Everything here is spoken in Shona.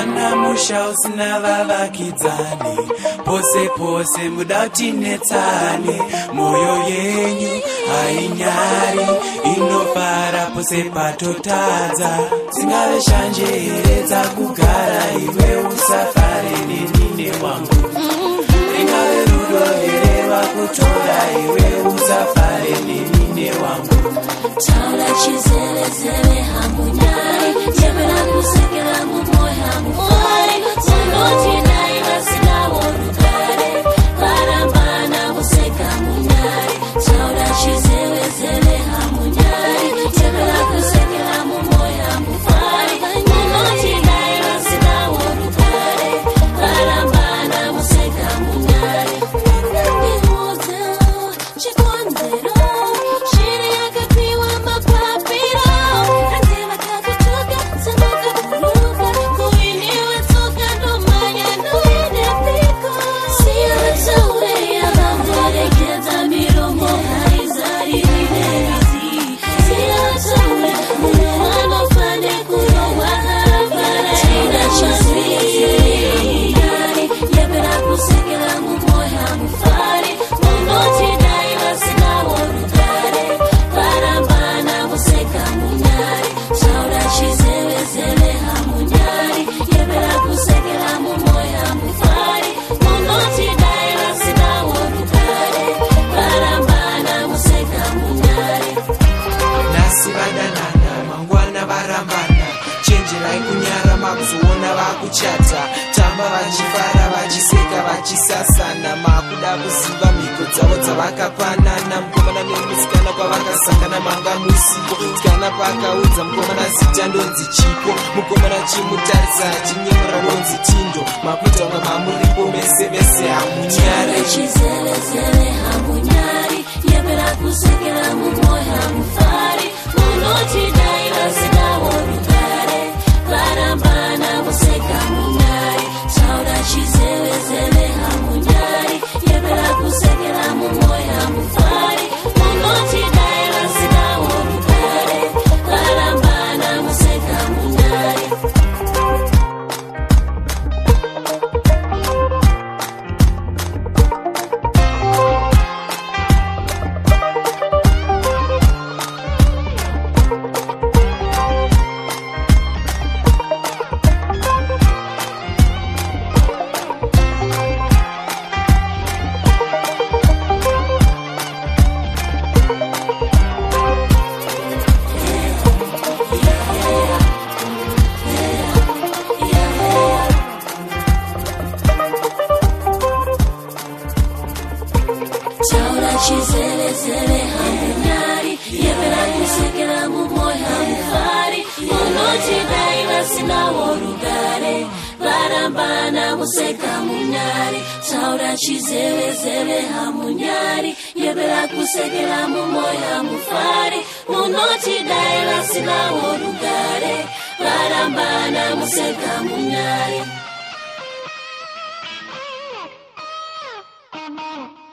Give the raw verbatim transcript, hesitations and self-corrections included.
Kana musha usina vavakidzani, pose pose mudati netsani. Moyo yenyu hainyari, inofara pose patotadza. Dzingave shanje here dzakugara, iwe usafare nenine wangu. Ringave rudo here vakutora, iwe usafare nenine wangu. Taura chizele zele hamunyari, yebera kusekera mumoya mufari. Unoti daima sina worugare, barambana museka munyari. Taura chizele zele hamunyari, yebera kusekera mumoya mufari. Unoti daima sina worugare, barambana museka munyari. Hotel, chikwandero, shiri yakapiwa mapapiro. Anzima kakutuka, sanuka kuruka, kuiniwe tuka nomanya noine piko. Siya tawe ya mamore keta miromo haizari rinerizi. Siya tawe, muwano fane kurowa harapara. Tina chaziri, yebera kusekera mumoya mufari. Munoti daima sina worugare, barambana museka munyari. Taura chizewe zele hamunyari, yebera kusekera mumoya mufari. Munoti daima sina worugare, barambana museka munyari. Nasi vadanana, mangwana varambana. Chenjerai kunyara makuzoona vakuchata. Tamba vachifara vachiseka vachisasana. Makuda kuziva mhiko dzavo dzavakapanana. Mukomana nemusikana kwavakasangana manga musipo. Musikana pakaudza mukomana zita ndonzi chipo. Mukomana chimutarisa chinyemura ndonzi tindo. Makuita kunge mamuripo mese vese hamunyari. Chizele zele hamunyari, yebera kusekera mumoya mufari. Munoti daima sina worugare, barambana museka munyari. Taura chizele zele hamunyari, yebera kusekera mumoya mufari. Munoti daima sina worugare, barambana museka munyari. Taura chizele zele hamunyari, yebera kusekera mumoya mufari. Munoti daima sina worugare, barambana museka munyari. Taura chizele zele hamunyari, yebera kusekera mumoya mufari. Munoti daima sina worugare, barambana museka munyari.